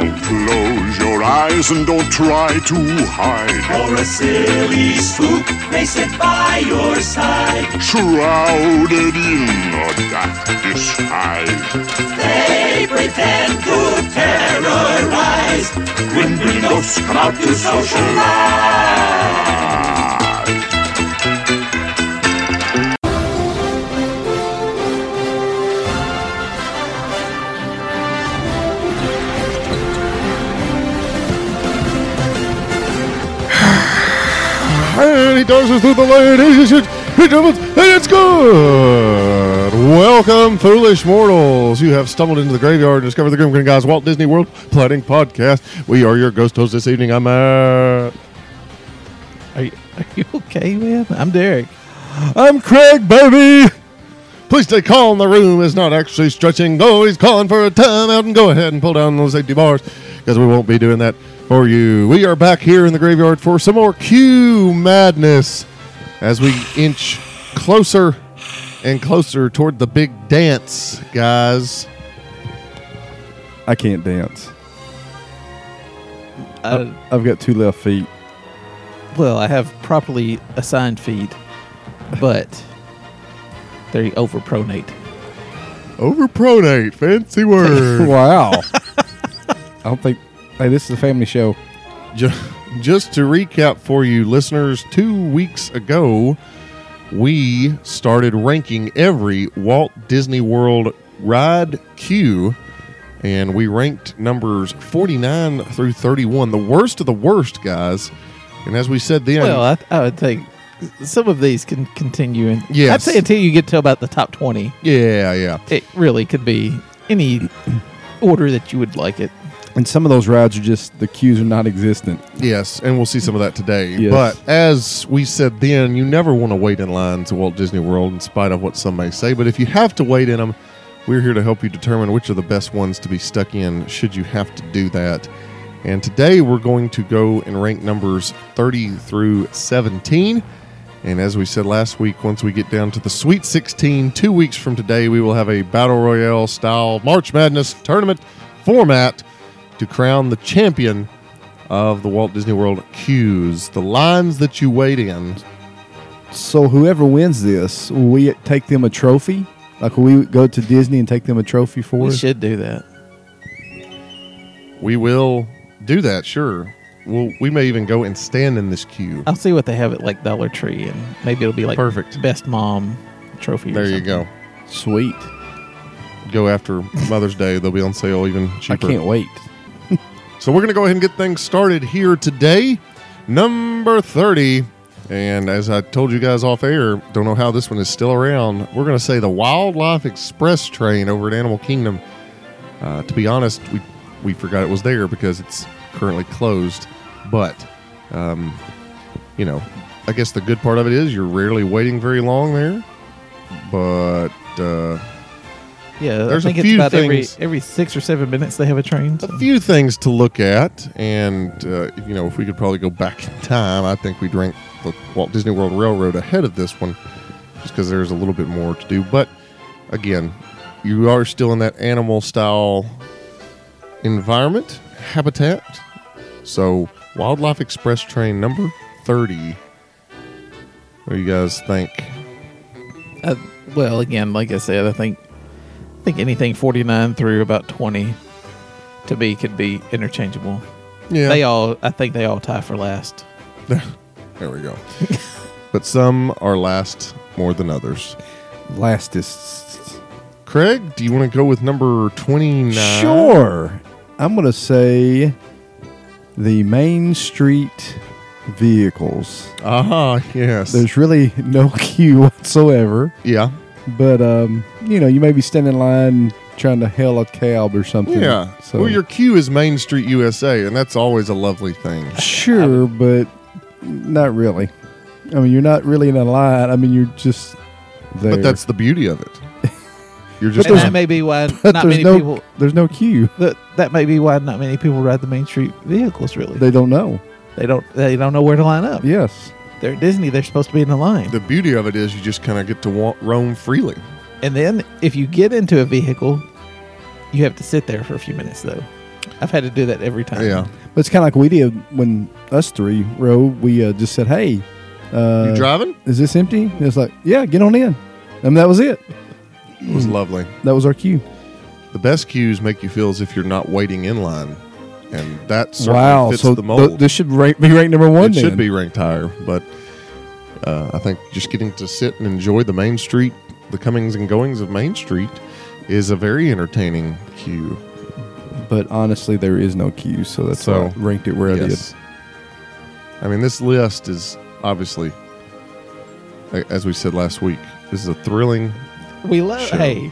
Don't close your eyes and don't try to hide. Or a silly spook may sit by your side. Shrouded in a daft disguise. They pretend to terrorize. Grim ghosts come out to socialize. And he tosses through the ladies and gentlemen, and it's good. Welcome, foolish mortals. You have stumbled into the graveyard and discovered the Grim Grin Guys Walt Disney World Plotting Podcast. We are your ghost hosts this evening. I'm Matt. Are you okay, man? I'm Derek. I'm Craig, baby. Please stay calm. The room is not actually stretching. Though he's calling for a timeout, and go ahead and pull down those safety bars because we won't be doing that for you. We are back here in the graveyard for some more Q madness as we inch closer and closer toward the big dance, guys. I can't dance. Uh, I've got two left feet. Well, I have properly assigned feet, but they're overpronate. Overpronate, fancy word. Wow. I don't think... Hey, this is a family show. Just to recap for you listeners, 2 weeks ago, we started ranking every Walt Disney World ride queue, and we ranked numbers 49 through 31, the worst of the worst, guys. And as we said then... Well, I would think some of these can continue. And Yes. I'd say until you get to about the top 20. Yeah. It really could be any order that you would like it. And some of those rides are just, the queues are non-existent. Yes, and we'll see some of that today. Yes. But as we said then, you never want to wait in line to Walt Disney World in spite of what some may say. But if you have to wait in them, we're here to help you determine which are the best ones to be stuck in should you have to do that. And today we're going to go and rank numbers 30 through 17. And as we said last week, once we get down to the Sweet 16, 2 weeks from today, we will have a Battle Royale style March Madness tournament format to crown the champion of the Walt Disney World queues, the lines that you wait in. So whoever wins this, will we take them a trophy? Like, will we go to Disney and take them a trophy for We us? should do that. We will do that, sure. We may even go and stand in this queue. I'll see what they have at like Dollar Tree, and maybe it'll be like Perfect. Best Mom trophy. There or you something. go. Sweet. Go after Mother's Day. They'll be on sale even cheaper. I can't wait. So we're going to go ahead and get things started here today. Number 30. And as I told you guys off air, don't know how this one is still around. We're going to say the Wildlife Express train over at Animal Kingdom. To be honest, we forgot it was there because it's currently closed. But, you know, I guess the good part of it is you're rarely waiting very long there. But Yeah, There's I think a it's few about things- every 6 or 7 minutes they have a train. So. a few things to look at. And, you know, if we could probably go back in time, I think we'd rank the Walt Disney World Railroad ahead of this one just because there's a little bit more to do. But, again, you are still in that animal-style environment, habitat. So, Wildlife Express train number 30. What do you guys think? Well, again, like I said, I think anything 49 through about 20 to me could be interchangeable. Yeah. I think they all tie for last. There we go. But some are last more than others. Lastest. Craig, do you want to go with number 29? Sure. I'm going to say the Main Street vehicles. Yes. There's really no queue whatsoever. Yeah. But, you know, you may be standing in line trying to hail a cab or something. Yeah. So, Well, your queue is Main Street USA, and that's always a lovely thing. sure, but not really. I mean, you're not really in a line. I mean, you're just there. But that's the beauty of it. You're And just that may be why But not there's many no people. there's no queue. That may be why not many people ride the Main Street vehicles. Really, They don't know. they don't know where to line up. Yes. They're at Disney. They're supposed to be in the line. the beauty of it is you just kind of get to roam freely. And then if you get into a vehicle, you have to sit there for a few minutes though. I've had to do that every time. Yeah. But it's kind of like we did when us three rode. We just said, "Hey, You driving? is this empty?" And it's like, "Yeah, get on in." And that was it. It was lovely. That was our cue. The best queues make you feel as if you're not waiting in line, and that certainly fits so the mold. this should be ranked number one. It then. should be ranked higher, but I think just getting to sit and enjoy the Main Street, the comings and goings of Main Street, is a very entertaining queue. But honestly, there is no queue, so that's why I ranked it where I did. I mean, this list is obviously, as we said last week, this is a thrilling. We love. Show. Hey,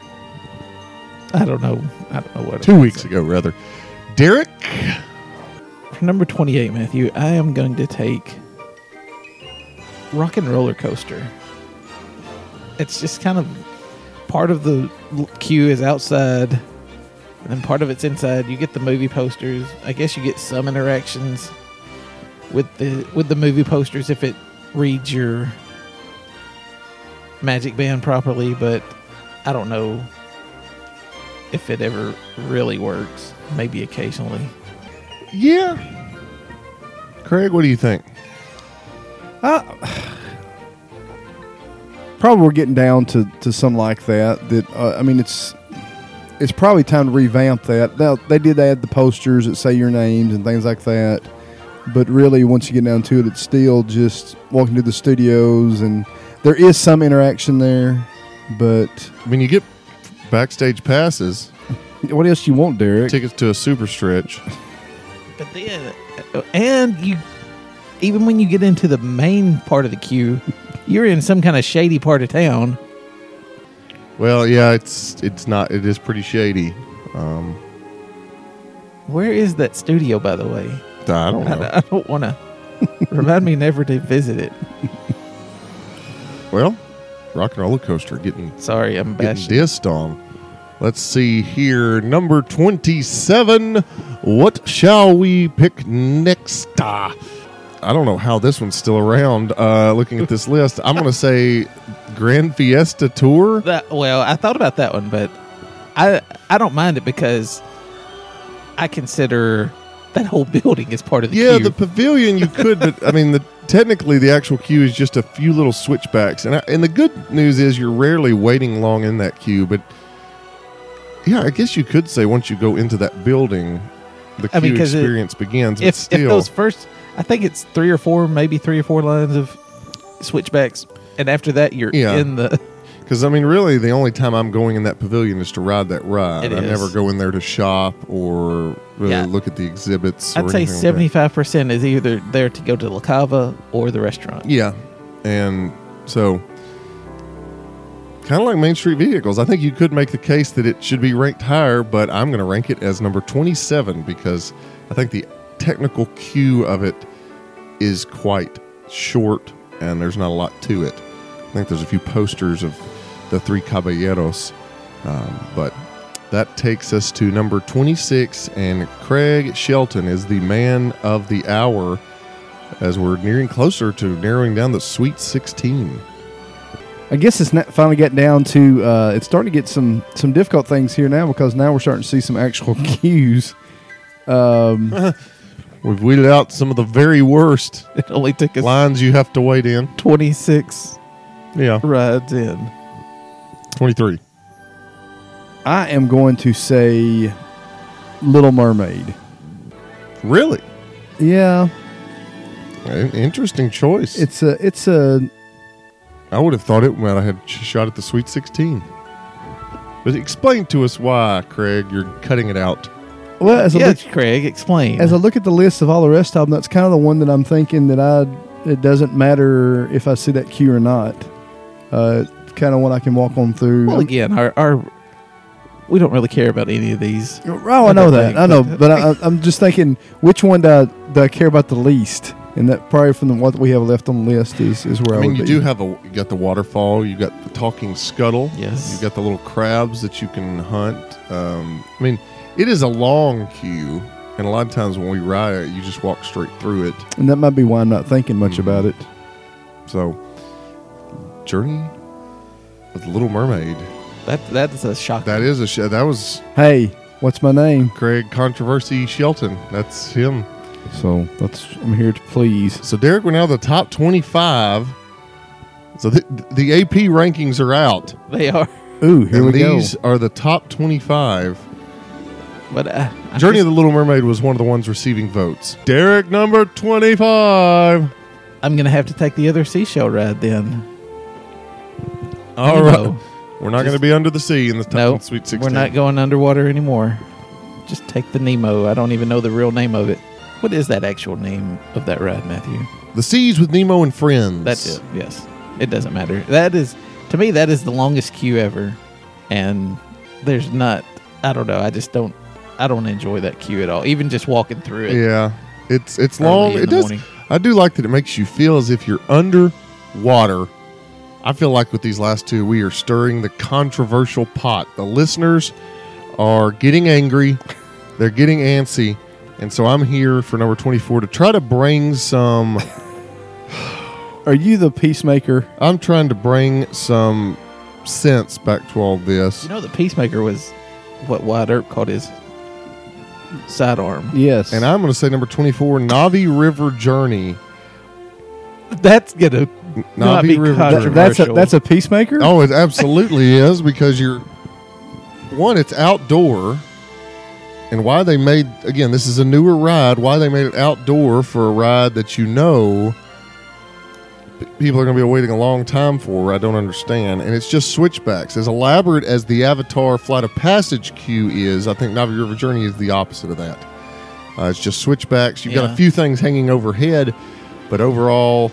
I don't know what. 2 weeks ago, rather. Derek, For number 28, Matthew, I am going to take Rock and Roller Coaster. It's just kind of part of the queue is outside, and then part of it's inside. You get the movie posters. I guess you get some interactions with the movie posters if it reads your Magic Band properly, but I don't know if it ever really works. Maybe occasionally. yeah. Craig, what do you think? Probably we're getting down to something like that. I mean, it's probably time to revamp that. Now, they did add the posters that say your names and things like that, but really, once you get down to it, it's still just walking to the studios, and there is some interaction there. But I mean, you get backstage passes, what else you want, Derek? tickets to a super stretch. But then, and you, even when you get into the main part of the queue, you're in some kind of shady part of town. Well, yeah, it's not. It is pretty shady. Where is that studio, by the way? I don't know. I don't want to. Remind me never to visit it. Well, Rock and Roller Coaster getting Sorry, I'm getting bashing. dissed on. Let's see here. Number 27. What shall we pick next? I don't know how this one's still around. Looking at this list, I'm going to say Grand Fiesta Tour. Well, I thought about that one, but I don't mind it because I consider that whole building is part of the Yeah, queue. the pavilion you could, but I mean, technically the actual queue is just a few little switchbacks. And the good news is you're rarely waiting long in that queue. But yeah, I guess you could say once you go into that building, the queue 'cause experience begins. But if still, those first, I think it's maybe three or four lines of switchbacks, and after that you're Yeah. in the. because I mean, really, the only time I'm going in that pavilion is to ride that ride. It I is. never go in there to shop or really Yeah. look at the exhibits. I'd or say anything like that. 75% is either there to go to La Cava or the restaurant. Yeah, and so kind of like Main Street Vehicles, I think you could make the case that it should be ranked higher, but I'm going to rank it as number 27 because I think the technical queue of it is quite short and there's not a lot to it. I think there's a few posters of the Three Caballeros, but that takes us to number 26, and Craig Shelton is the man of the hour as we're nearing closer to narrowing down the Sweet 16. I guess it's finally getting down to it's starting to get some difficult things here now because now we're starting to see some actual queues. We've weeded out some of the very worst It only took us lines you have to wait in. 26 Yeah, rides in. 23. I am going to say Little Mermaid. Really? Yeah, Interesting choice. it's a I would have thought it might have had a shot at the Sweet 16. But explain to us why, Craig, you're cutting it out. well as I Yes, Craig, explain. look at the list of all the rest of them. That's kind of the one that I'm thinking that it doesn't matter if I see that queue or not. Kind of one I can walk on through. well, again, our we don't really care about any of these. Oh, I know that. thing, I know, but- but I'm just thinking, which one do I care about the least? And that probably from what we have left on the list is where I I mean, would you be. do have you got the waterfall, you got the talking scuttle. Yes. You got the little crabs that you can hunt. I mean, it is a long queue, and a lot of times when we ride it, you just walk straight through it. And that might be why I'm not thinking much Mhm. about it. So, Journey of the Little Mermaid. That's a shock. That is that was Hey, What's my name? Craig Controversy Shelton. That's him. So I'm here to please. So, Derek, we're now the top 25. So, the AP rankings are out. They are. Ooh, here And we go. these are the top 25. But Journey of the Little Mermaid was one of the ones receiving votes. Derek, number 25. I'm going to have to take the other seashell ride then. All Nemo. right. We're not going to be under the sea in the top No, Sweet 16. we're not going underwater anymore. Just take the Nemo. I don't even know the real name of it. What is that actual name of that ride, Matthew? The Seas with Nemo and Friends. That's it. Yes. It doesn't matter. That is, to me, that is the longest queue ever. And there's not, I don't know. I don't enjoy that queue at all. Even just walking through it. Yeah. It's early long. in It the does. morning. I do like that it makes you feel as if you're underwater. I feel like with these last two, we are stirring the controversial pot. The listeners are getting angry. They're getting antsy. And so I'm here for number 24 to try to bring some... Are you the peacemaker? I'm trying to bring some sense back to all this. You know, the Peacemaker was what Wyatt Earp called his sidearm. Yes. And I'm going to say number 24, Navi River Journey. That's going to not be Navi River Journey. controversial. that's a peacemaker? Oh, it absolutely is, because it's outdoor. And why they made, again, this is a newer ride, why they made it outdoor for a ride that people are going to be waiting a long time for, I don't understand. And it's just switchbacks. As elaborate as the Avatar Flight of Passage queue is, I think Navi River Journey is the opposite of that. It's just switchbacks. You've got Yeah. a few things hanging overhead, but overall,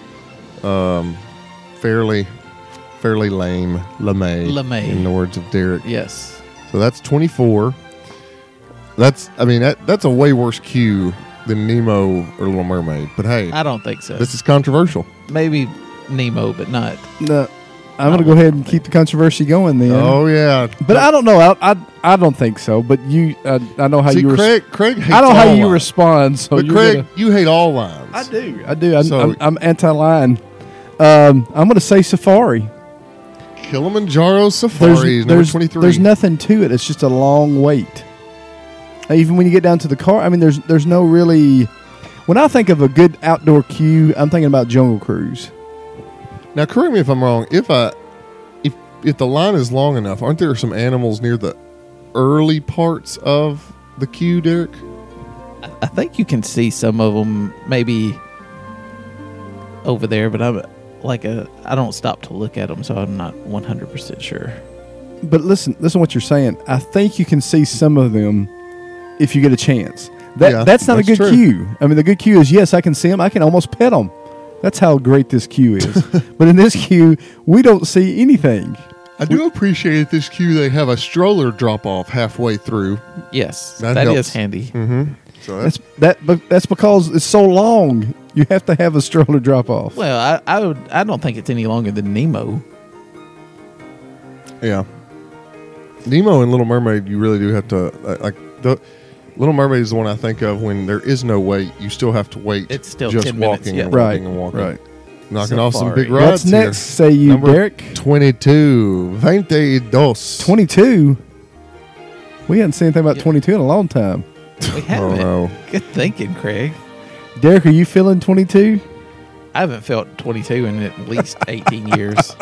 fairly lame. LeMay. In the words of Derek. Yes. So that's 24. That's a way worse queue than Nemo or Little Mermaid. But hey, I don't think so. this is controversial. Maybe Nemo, but not. No, I'm going to go ahead and keep the controversy going then. Oh yeah, But I don't know. I don't think so. But you, I know how see, you. Craig hates I know how all you lines. respond. So But you're Craig, gonna- you hate all lines. I do. So- I'm anti-line. I'm going to say Safari. Kilimanjaro Safari is number 23. There's nothing to it. It's just a long wait. Even when you get down to the car, I mean, there's no really. When I think of a good outdoor queue, I'm thinking about Jungle Cruise. Now, correct me if I'm wrong. If the line is long enough, aren't there some animals near the early parts of the queue, Derek? I think you can see some of them maybe over there, but I don't stop to look at them, so I'm not 100% sure. But listen to what you're saying. I think you can see some of them if you get a chance. That's not a good true. queue. I mean, the good queue is, yes, I can see them. I can almost pet them. That's how great this queue is. But in this queue, we don't see anything. I do appreciate at this queue they have a stroller drop off halfway through. Yes, That that helps. is handy. So that's That's because it's so long. You have to have a stroller drop off. Well, I don't think it's any longer than Nemo. yeah. Nemo and Little Mermaid, you really do have to the Little Mermaid is the one I think of when there is no wait. You still have to wait. It's still just 10 minutes, walking yeah. and Right, walking and walking. right. Knocking off some Safari. big rides. What's next, here. say you, Number Derek? 22. 22. 22? We hadn't seen anything about Yeah. 22 in a long time. We Oh haven't. no. Good thinking, Craig. Derek, are you feeling 22? I haven't felt 22 in at least 18 years.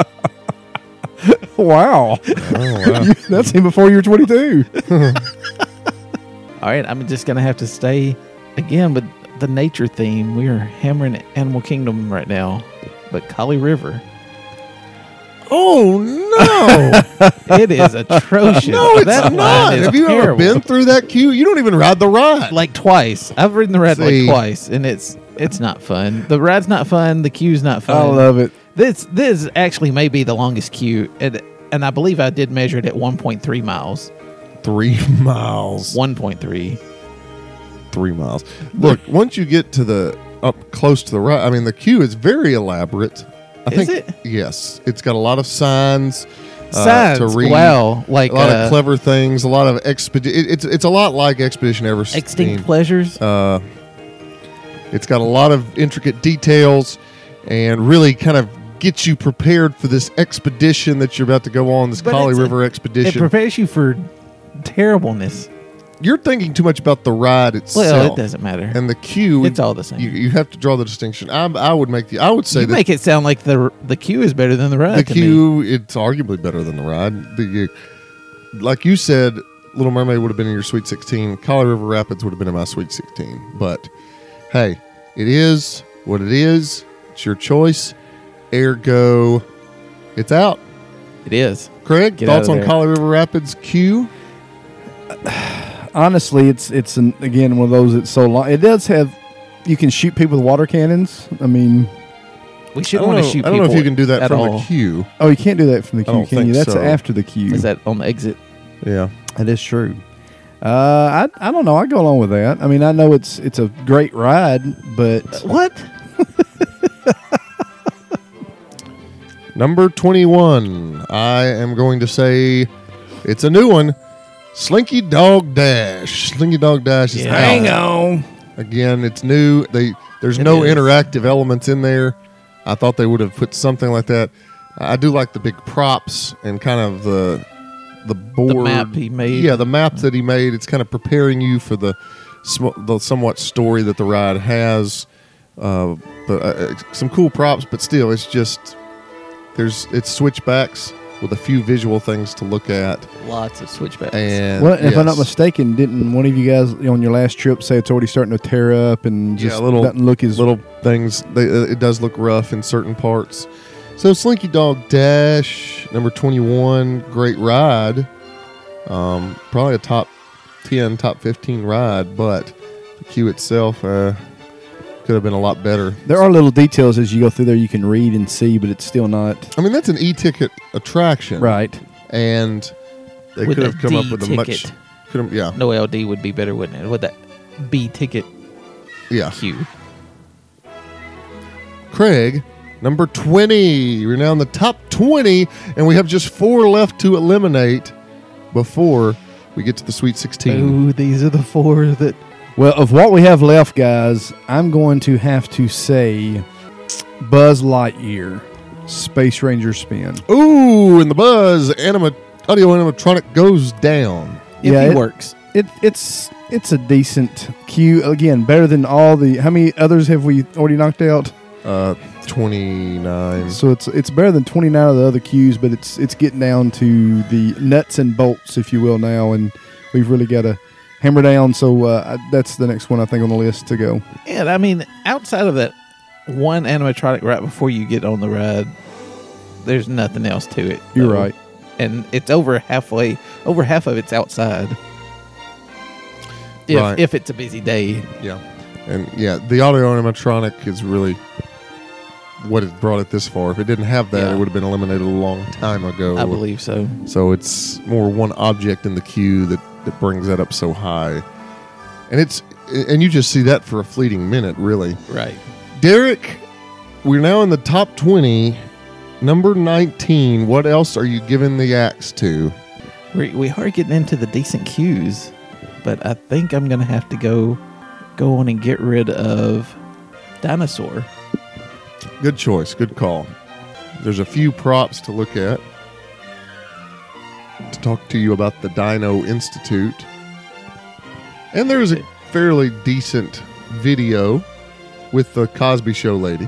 Wow. Oh, wow. That's even before you were 22. All right, I'm just going to have to stay again with the nature theme. We are hammering Animal Kingdom right now, but Kali River. Oh no. It is atrocious. No, it's That line not. is Have you ever terrible. been through that queue? You don't even ride the ride. Like twice. I've ridden the ride See. like twice, and it's not fun. The ride's not fun. The queue's not fun. I love it. This actually may be the longest queue, and I believe I did measure it at 1.3 miles. 3 miles. 1.3. 3 miles. Look, once you get to the up close to the ride, I mean, the queue is very elaborate. I Is think it? yes, it's got a lot of signs. Signs. To read. Wow. Like A lot of clever things. A lot of It's a lot like Expedition Everest. Extinct Pleasures. It's got a lot of intricate details and really kind of gets you prepared for this expedition that you're about to go on. This But Kali it's River It expedition. prepares you for terribleness. You're thinking too much about the ride itself. Well, it doesn't matter. And the queue, It's all the same. You have to draw the distinction. I would say You that make it sound like the queue is better than the ride. the to me. queue, it's arguably better than the ride. Like you said, Little Mermaid would have been in your Sweet 16. Colorado River Rapids would have been in my Sweet 16. But hey, it is what it is. It's your choice. Ergo, it's out. It is. Craig, Get out thoughts of on there. Colorado River Rapids queue? Honestly, it's again one of those that's so long. It does have, you can shoot people with water cannons. I mean, We shouldn't want to shoot people. I don't know if you can do that at from all. the queue. oh, you can't do that from the I queue, don't can you? think That's so. after the queue. Is that on the exit? Yeah. That is true. I don't know. I go along with that. I mean, I know it's a great ride, but What? Number 21. I am going to say it's a new one. Slinky Dog Dash. Slinky Dog Dash is Yeah. out. hang on. Again, it's new. There's It no is. interactive elements in there. I thought they would have put something like that. I do like the big props and kind of the board map he made. Yeah, the map that he made. It's kind of preparing you for the somewhat story that the ride has. Some cool props, but still, it's just it's switchbacks with a few visual things to look at. Lots of switchbacks. And Well, if I'm not yes. mistaken, didn't one of you guys on your last trip say it's already starting to tear up and just doesn't look as little things. It does look rough in certain parts. So Slinky Dog Dash, number 21, great ride. Probably a top 10, top 15 ride, but the queue itself could have been a lot better. There are little details as you go through there you can read and see, but it's still not I mean, that's an e-ticket attraction, right. And they With could a have come up with a much. D-ticket. Yeah, No LD would be better, wouldn't it? With that B ticket yeah. queue. Craig, number 20. We're now in the top 20, and we have just 4 left to eliminate before we get to the Sweet 16. Oh, these are the 4 that. Well, of what we have left, guys, I'm going to have to say Buzz Lightyear, Space Ranger Spin. Ooh, and the Buzz audio animatronic goes down. If Yeah, he it- works. It's a decent queue. Again, better than all the. How many others have we already knocked out? 29. So it's better than 29 of the other queues, but it's getting down to the nuts and bolts, if you will, now, and we've really got to hammer down. So that's the next one I think on the list to go. And I mean, outside of that one animatronic right before you get on the ride, there's nothing else to it. You're though. right. And it's over half of it's outside. Right. If it's a busy day. Yeah. And yeah, the audio animatronic is really what has brought it this far. If it didn't have that, Yeah. it would have been eliminated a long time ago. I believe so. So it's more one object in the queue that brings that up so high. And you just see that for a fleeting minute, really. Right. Derek, we're now in the top 20. Number 19, what else are you giving the axe to? We are getting into the decent queues, but I think I'm going to have to go on and get rid of Dinosaur. Good choice. Good call. There's a few props to look at. To talk to you about the Dino Institute. And there's a fairly decent video with the Cosby Show lady.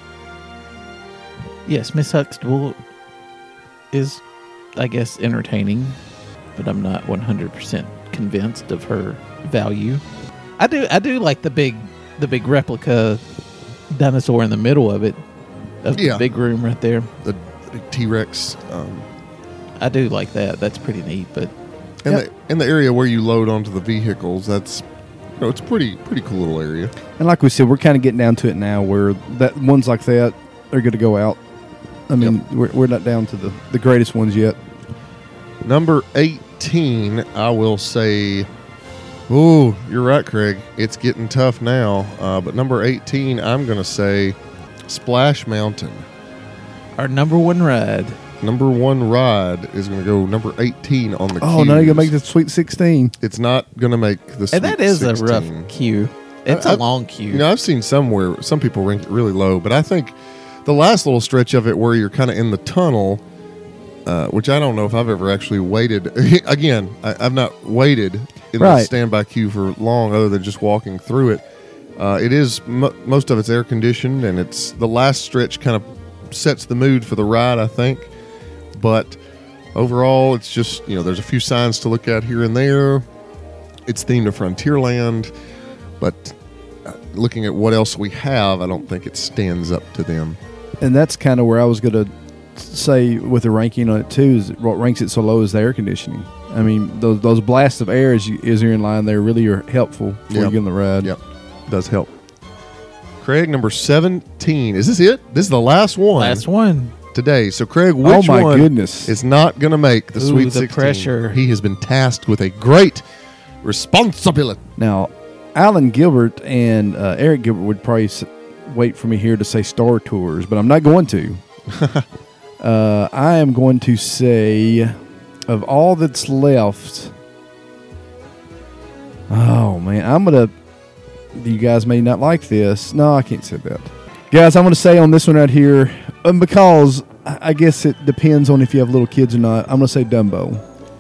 Yes, Miss Huxtable is, I guess, entertaining, but I'm not 100% convinced of her value. I do like the big replica dinosaur in the middle of it, of Yeah. the big room right there. The T-Rex. I do like that. That's pretty neat. But And in the area where you load onto the vehicles, that's it's a pretty cool little area. And like we said, we're kind of getting down to it now where that ones like that are going to go out. I mean, we're not down to the greatest ones yet. Number 18, I will say, oh, you're right, Craig. It's getting tough now. But number 18, I'm going to say Splash Mountain. our number one ride. Number 1 ride is going to go number 18 on the Oh, now you're going to make queues. the Sweet 16. It's not going to make the Sweet And that is 16. a rough queue. It's a long queue. You know, I've seen somewhere some people rank it really low, but I think the last little stretch of it where you're kind of in the tunnel, which I don't know if I've ever actually waited. Again, I've not waited in the Right. standby queue for long, other than just walking through it. It is most of it's air conditioned, and it's the last stretch kind of sets the mood for the ride, I think. But overall, it's just, there's a few signs to look at here and there. It's themed to Frontierland, but looking at what else we have, I don't think it stands up to them. And that's kind of where I was going to say with the ranking on it too, is what ranks it so low is the air conditioning. I mean, those blasts of air as you're in line there really are helpful before you get on the ride. Yep, does help. Craig, number 17. Is this it? This is the last one. Last one. Today. So, Craig, which my one goodness. is not going to make the Ooh, Sweet the 16? pressure. He has been tasked with a great responsibility. Now, Alan Gilbert and Eric Gilbert would probably wait for me here to say Star Tours, but I'm not going to. I am going to say, of all that's left, oh man, I'm going to, you guys may not like this. No, I can't say that. Guys, I'm going to say on this one right here, because I guess it depends on if you have little kids or not, I'm going to say Dumbo.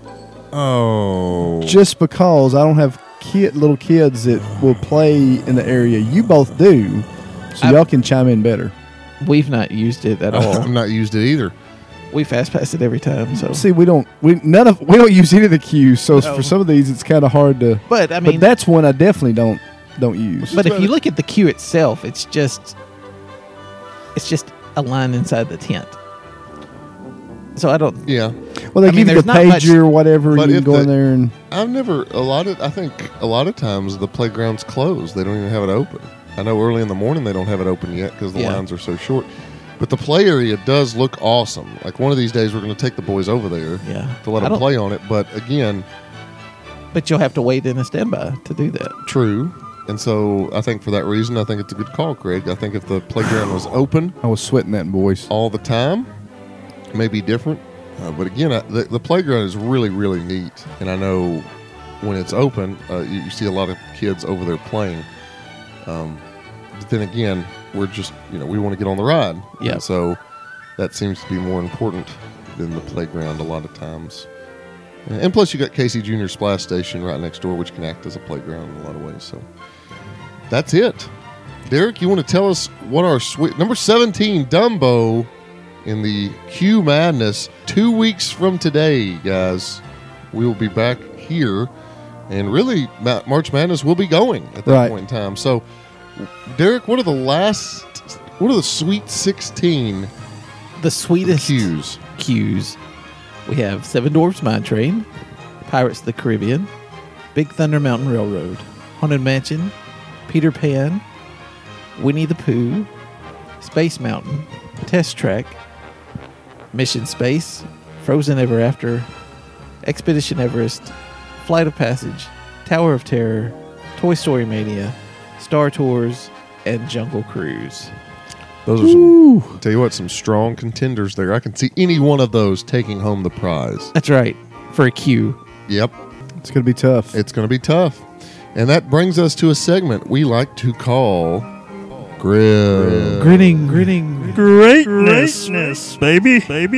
Oh. Just because I don't have little kids that will play in the area. You both do, so y'all can chime in better. We've not used it at all. I've not used it either. We fast pass it every time. So, See, we don't use any of the cues. So for some of these, it's kind of hard to. but I mean, But that's one I definitely don't use. But if you look at the queue itself, it's just a line inside the tent. So I don't. Yeah. well, they I mean, give you there's the not much- pager or whatever. But You can if go in the- there and I think a lot of times the playground's closed. They don't even have it open. I know early in the morning they don't have it open yet because the Yeah. lines are so short. But the play area does look awesome. Like one of these days we're going to take the boys over there Yeah. to let I them don't- play on it. But again, But you'll have to wait in a standby to do that. true. And so I think for that reason, I think it's a good call, Craig. I think if the playground was open I was sweating that, boys. all the time, it may be different. But again, the playground is really, really neat. And I know when it's open, you see a lot of kids over there playing. But then again, we're just, we want to get on the ride. Yeah. And so that seems to be more important than the playground a lot of times. And plus, you got Casey Junior Splash Station right next door, which can act as a playground in a lot of ways. So that's it. Derek, you want to tell us what our sweet number 17, Dumbo, in the Q Madness 2 weeks from today, guys. We will be back here, and really, March Madness will be going at that point in time. So, Derek, what are the Sweet 16 The sweetest cues? cues. We have Seven Dwarfs Mine Train, Pirates of the Caribbean, Big Thunder Mountain Railroad, Haunted Mansion, Peter Pan, Winnie the Pooh, Space Mountain, Test Track, Mission Space, Frozen Ever After, Expedition Everest, Flight of Passage, Tower of Terror, Toy Story Mania, Star Tours, and Jungle Cruise. Those are some, tell you what, some strong contenders there. I can see any one of those taking home the prize. That's right, for a queue. Yep, It's going to be tough. it's going to be tough. And that brings us to a segment we like to call Grill. Grinning. Greatness, baby.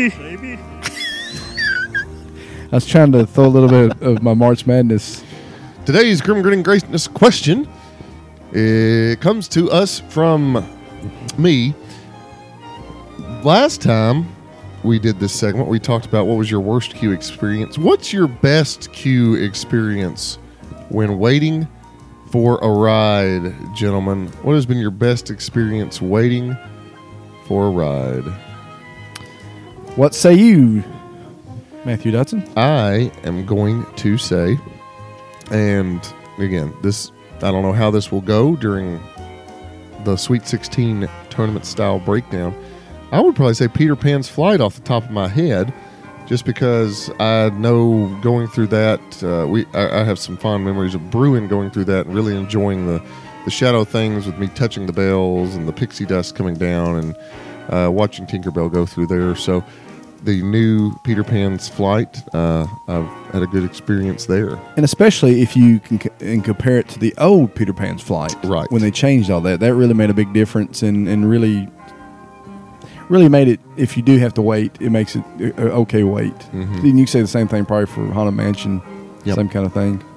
I was trying to throw a little bit of my March Madness. Today's Grinning Greatness question, it comes to us from me. Last time we did this segment, we talked about what was your worst queue experience. What's your best queue experience when waiting for a ride, gentlemen? What has been your best experience waiting for a ride? What say you, Matthew Dotson? I am going to say, and again, I don't know how this will go during the Sweet 16 tournament style breakdown. I would probably say Peter Pan's Flight off the top of my head, just because I know going through that, I have some fond memories of Bruin going through that and really enjoying the shadow things with me touching the bells and the pixie dust coming down and watching Tinkerbell go through there. So the new Peter Pan's Flight, I've had a good experience there. And especially if you can compare it to the old Peter Pan's Flight. Right. When they changed all that. That really made a big difference and really made it, if you do have to wait, it makes it an okay wait. Mm-hmm. And you can say the same thing probably for Haunted Mansion, Yep. same kind of thing.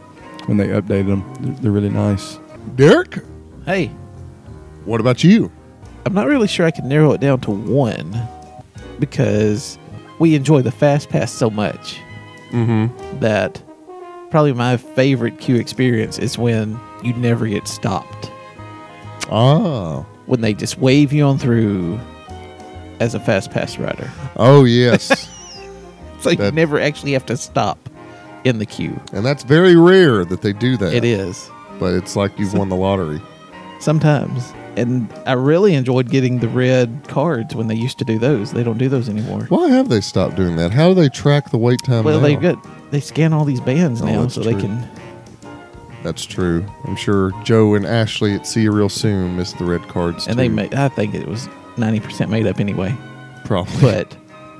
when they updated them. They're really nice. Derek, Hey, what about you? I'm not really sure I can narrow it down to one because we enjoy the Fast Pass so much that probably my favorite queue experience is when you never get stopped. Oh. When they just wave you on through as a Fast Pass rider. Oh, yes. So you That- never actually have to stop in the queue. And that's very rare that they do that. It is. But it's like you've won the lottery. Sometimes. And I really enjoyed getting the red cards when they used to do those. They don't do those anymore. Why have they stopped doing that? How do they track the wait time Well, now? they scan all these bands Oh, now that's so they true. can. That's true. I'm sure Joe and Ashley at See You Real Soon missed the red cards, And too. I think it was 90% made up anyway. Probably. But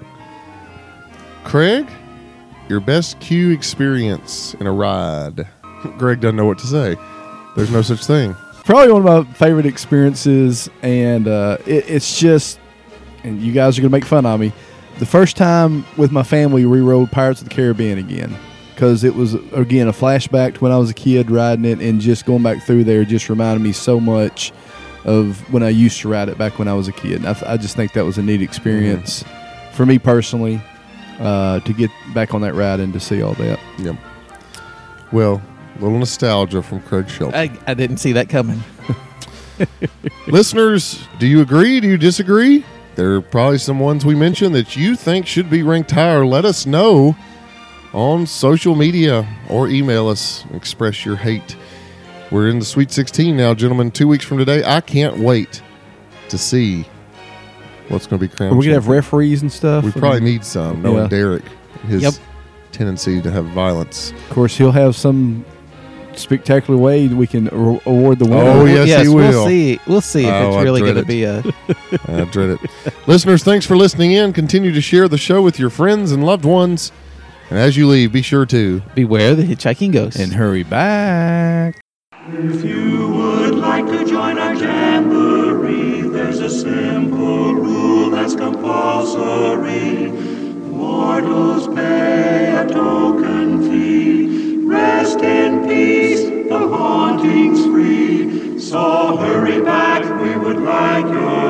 Craig, your best queue experience in a ride. Greg doesn't know what to say. There's no such thing. Probably one of my favorite experiences, and it's just, and you guys are going to make fun of me, the first time with my family we rode Pirates of the Caribbean again, because it was, again, a flashback to when I was a kid riding it, and just going back through there just reminded me so much of when I used to ride it back when I was a kid. And I just think that was a neat experience for me personally, to get back on that ride and to see all that. Yep. Well, a little nostalgia from Craig Shelton. I didn't see that coming. Listeners, do you agree? Do you disagree? There are probably some ones we mentioned that you think should be ranked higher. Let us know on social media or email us and express your hate. We're in the Sweet 16 now, gentlemen. 2 weeks from today. I can't wait to see what's going to be crowned. Are we going to have champion. referees and stuff? We probably need some, knowing Yeah. Derek, his Yep. tendency to have violence. Of course, he'll have some spectacular way we can award the winner. Oh, yes, he will. We'll see. We'll see if Oh, it's I really dread going to it. be a. I dread it. Listeners, thanks for listening in. Continue to share the show with your friends and loved ones. And as you leave, be sure to Beware the hitchhiking ghost. And hurry back. If you would like to join our jamboree, there's a simple rule that's compulsory. Mortals pay a token fee. Rest in peace, the haunting's free. So hurry back, we would like your